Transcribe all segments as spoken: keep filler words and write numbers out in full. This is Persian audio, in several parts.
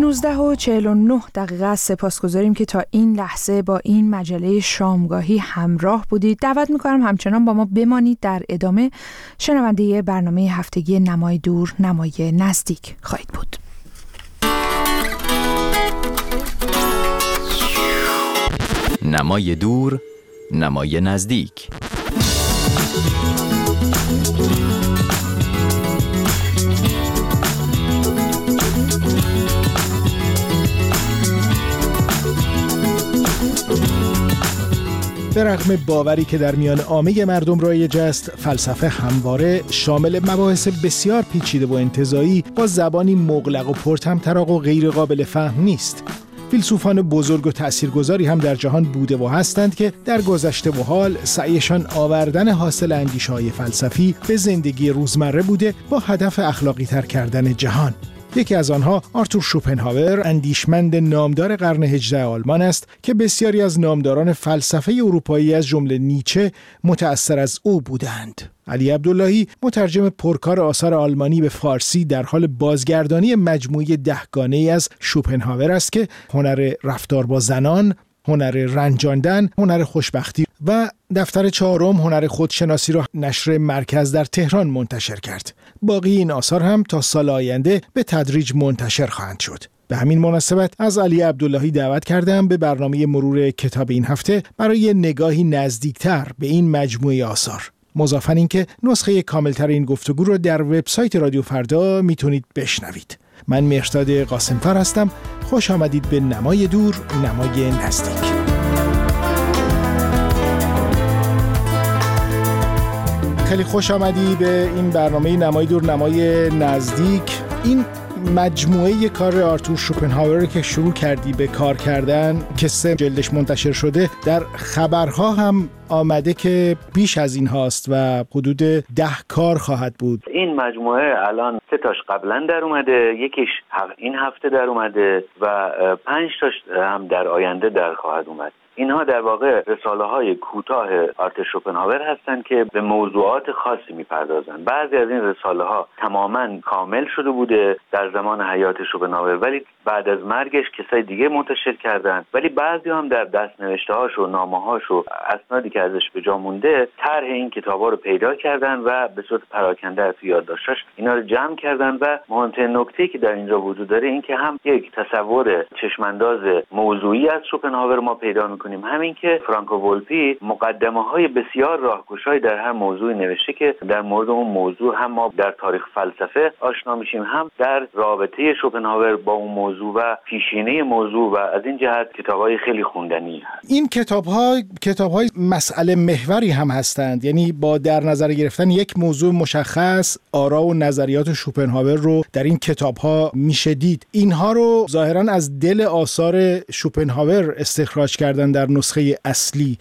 نوزده و چهل و نه دقیقه سپاسگزاریم که تا این لحظه با این مجله شامگاهی همراه بودید. دعوت میکنم همچنان با ما بمانید. در ادامه شنونده برنامه هفتگی نمای دور نمای نزدیک خواهید بود. نمای دور نمای نزدیک. به رغم باوری که در میان عامه مردم رایج است، فلسفه همواره شامل مباحث بسیار پیچیده و انتزاعی با زبانی مغلق و پرطمطراق و غیر قابل فهم نیست. فیلسوفان بزرگ و تأثیرگذاری هم در جهان بوده و هستند که در گذشته و حال سعیشان آوردن حاصل اندیشه‌های فلسفی به زندگی روزمره بوده با هدف اخلاقی تر کردن جهان. یکی از آنها آرتور شوپنهاور، اندیشمند نامدار قرن هجدهم آلمان است که بسیاری از نامداران فلسفه اروپایی از جمله نیچه متأثر از او بودند. علی عبداللهی، مترجم پرکار آثار آلمانی به فارسی، در حال بازگردانی مجموعه دهگانه‌ای از شوپنهاور است که هنر رفتار با زنان، هنر رنجاندن، هنر خوشبختی و دفتر چهارم هنر خودشناسی را نشر مرکز در تهران منتشر کرد. باقی این آثار هم تا سال آینده به تدریج منتشر خواهند شد. به همین مناسبت از علی عبداللهی دعوت کردم به برنامه مرور کتاب این هفته برای نگاهی نزدیکتر به این مجموعه آثار. مضافاً این که نسخه کاملتر این گفتگو رو در وبسایت رادیو فردا میتونید بشنوید. من مهرزاد قاسمفر هستم. خوش آمدید به نمای دور نمای نزدیک. خیلی خوش آمدی به این برنامه نمای دور نمای نزدیک. این مجموعه کار آرتور شوپنهاور که شروع کردی به کار کردن که سه جلدش منتشر شده، در خبرها هم آمده که بیش از این هاست و حدود ده کار خواهد بود. این مجموعه الان سه تاش قبلا در اومده، یکیش این هفته در اومده و پنج تاش هم در آینده در خواهد اومد. اینها در واقع رساله های کوتاه آرتور شوپنهاور هستند که به موضوعات خاصی میپردازند. بعضی از این رساله ها تماما کامل شده بوده در زمان حیات شوپنهاور، ولی بعد از مرگش کسای دیگه منتشر کردند. ولی بعضی هم در دست‌نوشته هاش و نامه هاش و اسنادی که ازش به جا مونده طرح این کتابا رو پیدا کردن و به صورت پراکنده از یادداشتاش اینا رو جمع کردن. و مهمترین نکته‌ای که در اینجا وجود داره این که هم یک تصور چشمانداز موضوعی از شوپنهاور ما پیدا کنیم، همین که فرانکو ولپی مقدمه‌های بسیار راهگشایی در هر موضوعی نوشته که در مورد اون موضوع هم ما در تاریخ فلسفه آشنا میشیم، هم در رابطه شوپنهاور با اون موضوع و پیشینه موضوع، و از این جهت کتاب‌های خیلی خوندنی هست. این کتاب‌ها کتاب‌های مسئله محوری هم هستند، یعنی با در نظر گرفتن یک موضوع مشخص آرا و نظریات شوپنهاور رو در این کتاب‌ها میشه دید. اینها رو ظاهراً از دل آثار شوپنهاور استخراج کردن در نسخه اصلی.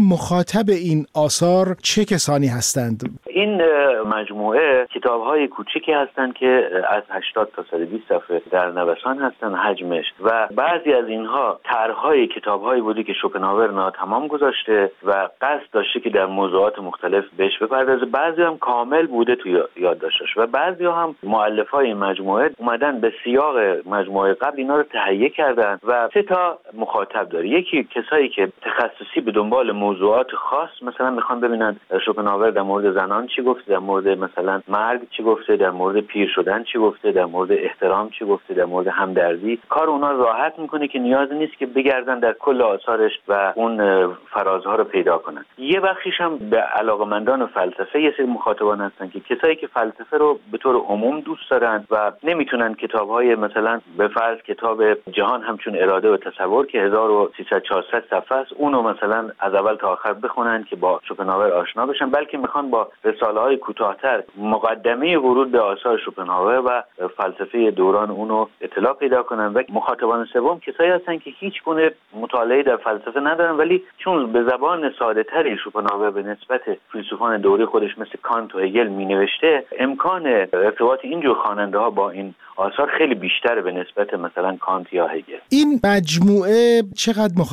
مخاطب این آثار چه کسانی هستند؟ این مجموعه کتاب‌های کوچیکی هستند که از هشتاد تا صد و بیست صفحه در نوسان هستند حجمش، و بعضی از اینها طرح‌های کتاب‌هایی بوده که شوپنهاور ناتمام گذاشته و قصد داشته که در موضوعات مختلف بهش بپردازه. بعضی هم کامل بوده تو یادداشتش و بعضی هم مؤلفای این مجموعه اومدن به سیاق مجموعه قبل اینا رو تهیه کردن و سه تا مخاطب داره. یکی کسایی که تخصصی به دنبال موضوعات خاص مثلا میخوان ببینن شوپنهاور در مورد زنان چی گفته، در مورد مثلا مرگ چی گفته، در مورد پیر شدن چی گفته، در مورد احترام چی گفته، در مورد همدردی. کار اونا راحت میکنه که نیاز نیست که بگردن در کل آثارش و اون فرازها رو پیدا کنن. یه بخشیش هم به علاقه‌مندان فلسفه یه سری مخاطبان هستن که کسایی که فلسفه رو به طور عموم دوست دارن و نمیتونن کتاب‌های مثلا به فرض کتاب جهان همچون اراده و تصور که هزار و سیصد چهارصد صفحه است اونو مثلا از اول تا آخر بخونن که با شوپنهاور آشنا بشن، بلکه میخوان با رساله‌های کوتاه‌تر مقدمه ورود به آثار شوپنهاور و فلسفه دوران اونو اطلاع پیدا کنن. و مخاطبان سوم کسایی هستن که هیچ گونه مطالعه در فلسفه ندارن، ولی چون به زبان ساده‌تری شوپنهاور به نسبت فیلسوفان دوره خودش مثل کانت و هگل مینوشته، امکان ارتباط اینجور خواننده‌ها با این آثار خیلی بیشتره به نسبت مثلا کانت یا هگل. این مجموعه چقدر مخاطبش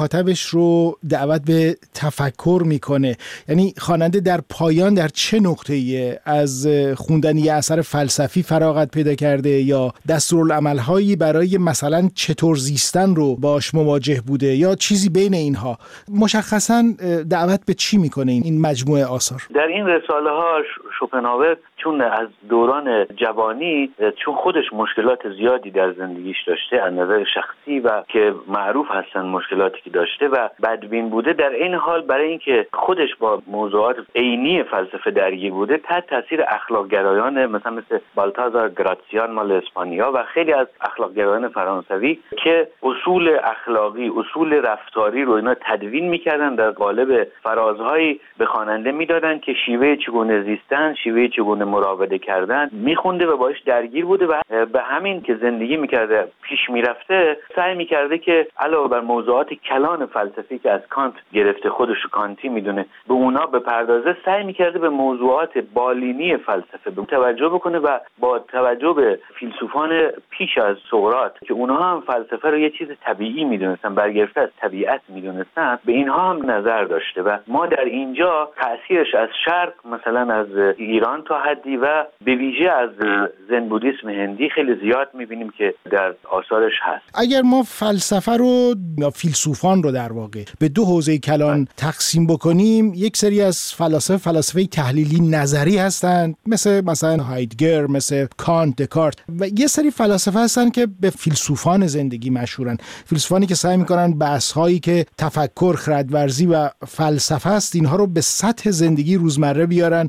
رو دعوت به تفکر میکنه. یعنی خواننده در پایان در چه نقطه‌ای از خوندن یه اثر فلسفی فراغت پیدا کرده یا دستورالعمل‌هایی برای مثلا چطور زیستن رو باش مواجه بوده یا چیزی بین اینها؟ مشخصاً دعوت به چی میکنه این مجموعه آثار؟ در این رساله ها شوپنهاور چون از دوران جوانی چون خودش مشکلات زیادی در زندگیش داشته از نظر شخصی و که معروف هستن مشکلاتی که داشته و بدبین بوده، در این حال برای اینکه خودش با موضوعات عینی فلسفه درگیر بوده تحت تاثیر اخلاق گرایان مثلا مثل بالتازار گراتسیان مال اسپانیا و خیلی از اخلاق گرایان فرانسوی که اصول اخلاقی اصول رفتاری رو اینا تدوین میکردن در قالب فرازهایی به خواننده میدادن که شیوه چگونه زیستن، شیوه چگونه مراوده کردن میخونده و باش درگیر بوده و به همین که زندگی میکرده پیش میرفته سعی میکرده که علاوه بر موضوعات کلان فلسفی که از کانت گرفته خودش رو کانتی میدونه به اونا بپردازه، سعی میکرده به موضوعات بالینی فلسفه به توجه بکنه و با توجه به فیلسوفان پیش از سقراط که اونها هم فلسفه رو یه چیز طبیعی میدونستن، برگرفته از طبیعت میدونستن، به اینها هم نظر داشته و ما در اینجا تأثیرش از شرق مثلا از ایران تا حدی و به ویژه از زن بودیسم هندی خیلی زیاد میبینیم که در آثارش هست. اگر ما فلسفه رو یا فیلسوفان رو در واقع به دو حوزه کلان تقسیم بکنیم، یک سری از فلاسفه فلاسفه تحلیلی نظری هستند مثل مثلا هایدگر، مثل کانت، دکارت، و یه سری فلاسفه هستن که به فیلسوفان زندگی مشهورن، فیلسوفانی که سعی میکنن بحث هایی که تفکر، خردورزی و فلسفه است اینها رو به سطح زندگی روزمره بیارن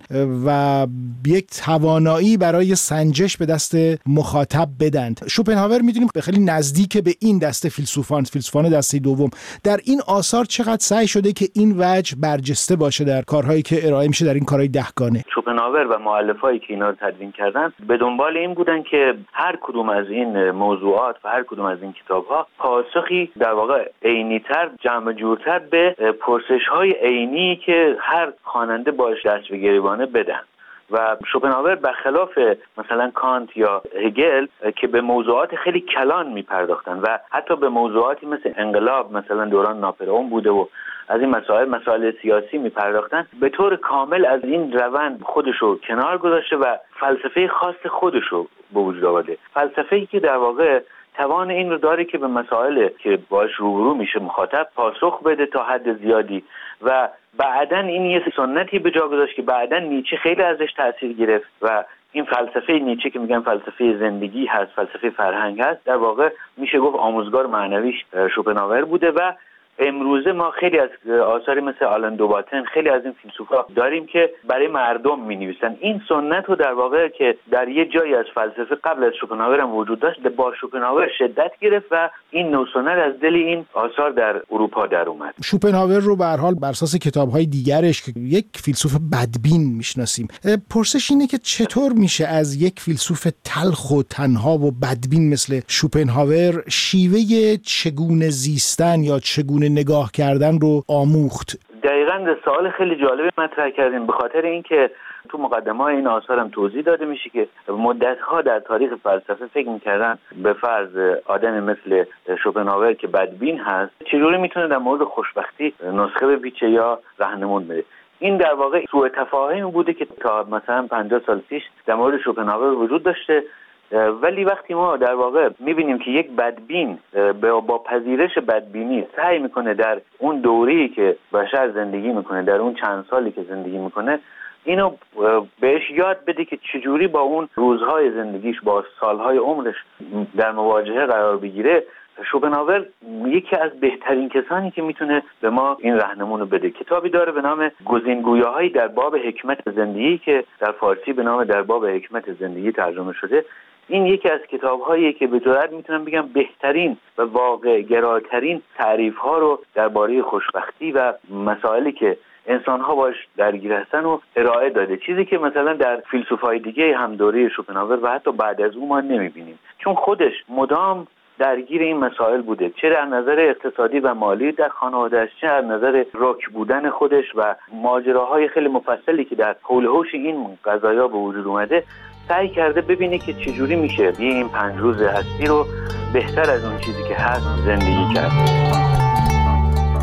و یک توانایی برای سنجش به دست مخاطب بدند. شوپنهاور میدونیم خیلی نزدیک به این دسته فیلسوفان، فیلسوفان دسته دوم. در این آثار چقدر سعی شده که این وجه برجسته باشه در کارهایی که ارائه میشه در این کارهای دهگانه؟ شوپنهاور و مؤلفهایی که اینا رو تدوین کردن به دنبال این بودن که هر کدوم از این موضوعات و هر کدوم از این کتاب‌ها پاسخی در واقع عینی‌تر، جمع جورتر به پرسش‌های عینی که هر خواننده باش دست به گریبانه بدن. و شوپنهاور برخلاف مثلا کانت یا هگل که به موضوعات خیلی کلان میپرداختن و حتی به موضوعاتی مثل انقلاب مثلا دوران ناپلئون بوده و از این مسائل مسائل سیاسی میپرداختن، به طور کامل از این روند خودشو کنار گذاشته و فلسفه خاص خودشو به وجود آورده. فلسفه‌ای که در واقع توان این رو داره که به مسائل که باش روبرو میشه مخاطب پاسخ بده تا حد زیادی و بعدن این یه سنتی به جا گذاشت که بعدن نیچه خیلی ازش تأثیر گرفت و این فلسفه نیچه که میگن فلسفه زندگی هست، فلسفه فرهنگ هست، در واقع میشه گفت آموزگار معنویش شوپنهاور بوده و امروزه ما خیلی از آثاری مثل آلن دو باتن، خیلی از این فیلسوفا داریم که برای مردم می‌نویسن. این سنت رو در واقع که در یه جایی از فلسفه قبل از شوپنهاور هم وجود داشت، با شوپنهاور شدت گرفت و این نوع سنت از دل این آثار در اروپا در اومد. شوپنهاور رو به هر حال بر اساس کتاب‌های دیگرش که یک فیلسوف بدبین میشناسیم. پرسش اینه که چطور میشه از یک فیلسوف تلخ و تنها و بدبین مثل شوپنهاور شیوه چگونه زیستن یا چگونه نگاه کردن رو آموخت؟ دقیقاً سوال خیلی جالبی مطرح کردیم، به خاطر اینکه تو مقدمه‌های این آثار هم توضیح داده میشه که مدت‌ها در تاریخ فلسفه فکر می‌کردن به فرض آدمی مثل شوپنهاور که بدبین هست چجوری میتونه در مورد خوشبختی نسخه بپیچه یا راهنمون بده. این در واقع سوء تفاهمی بوده که تا مثلا پنجاه سال پیش در مورد شوپنهاور وجود داشته، ولی وقتی ما در واقع میبینیم که یک بدبین با پذیرش بدبینی سعی میکنه در اون دوره‌ای که بشر زندگی میکنه، در اون چند سالی که زندگی میکنه، اینو بهش یاد بده که چجوری با اون روزهای زندگیش، با سالهای عمرش در مواجهه قرار بگیره، شوپنهاور یکی از بهترین کسانی که میتونه به ما این راهنمون رو بده. کتابی داره به نام گزینگویاهایی در باب حکمت زندگی که در فارسی به نام در باب حکمت زندگی ترجمه شده. این یکی از کتاب‌هایی که به جرئت میتونم بگم بهترین و واقع گراترین تعریف‌ها رو درباره خوشبختی و مسائلی که انسان‌ها باش درگیر هستن و ارائه داده، چیزی که مثلا در فیلسوفای دیگه هم دوره شوپنهاور و حتی بعد از اون ما نمی‌بینیم، چون خودش مدام درگیر این مسائل بوده، چه در نظر اقتصادی و مالی در خانواده‌اش، چه در نظر رک بودن خودش و ماجراهای خیلی مفصلی که در حول و حوش این قضایا به وجود اومده، سعی کرده ببینه که چجوری میشه این پنج روز هستی رو بهتر از اون چیزی که هست زندگی کرد.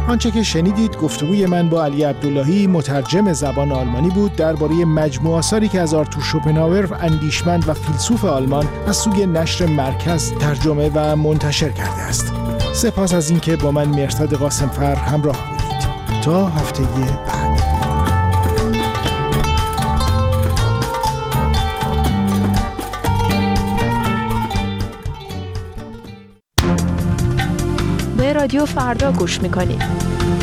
آنچه که شنیدید گفتگوی من با علی عبداللهی مترجم زبان آلمانی بود درباره مجموع آثاری که از آرتور شوپنهاور اندیشمند و فیلسوف آلمان از سوی نشر مرکز ترجمه و منتشر کرده است. سپاس از اینکه با من مرصد قاسمفر همراه بودید. تا هفته بعد. به رادیو فردا گوش میکنید.